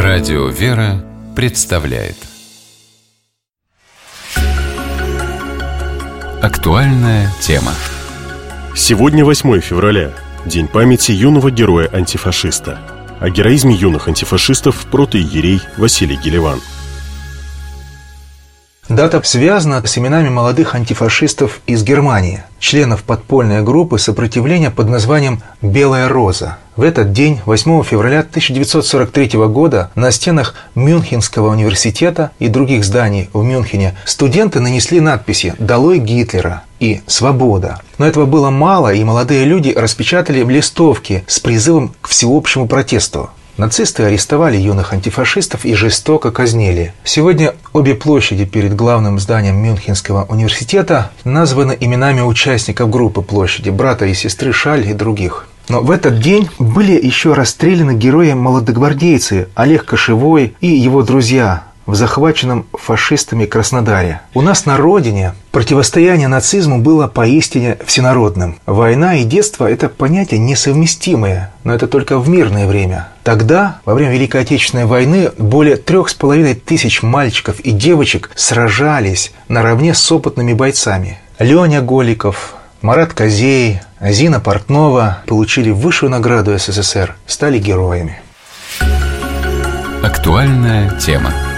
Радио «Вера» представляет актуальная тема. Сегодня 8 февраля, День памяти юного героя-антифашиста. О героизме юных антифашистов протоиерей Василий Гелеван. Дата связана с именами молодых антифашистов из Германии, членов подпольной группы сопротивления под названием «Белая роза». В этот день, 8 февраля 1943 года, на стенах Мюнхенского университета и других зданий в Мюнхене студенты нанесли надписи «Долой Гитлера» и «Свобода». Но этого было мало, и молодые люди распечатали листовки с призывом к всеобщему протесту. Нацисты арестовали юных антифашистов и жестоко казнили. Сегодня обе площади перед главным зданием Мюнхенского университета названы именами участников группы площади, брата и сестры Шаль и других. Но в этот день были еще расстреляны герои-молодогвардейцы Олег Кошевой и его друзья в захваченном фашистами Краснодаре. У нас на родине противостояние нацизму было поистине всенародным. Война и детство – это понятия несовместимые, но это только в мирное время. Тогда, во время Великой Отечественной войны, более 3500 мальчиков и девочек сражались наравне с опытными бойцами. Леня Голиков, Марат Козей, Зина Портнова получили высшую награду СССР, стали героями. Актуальная тема.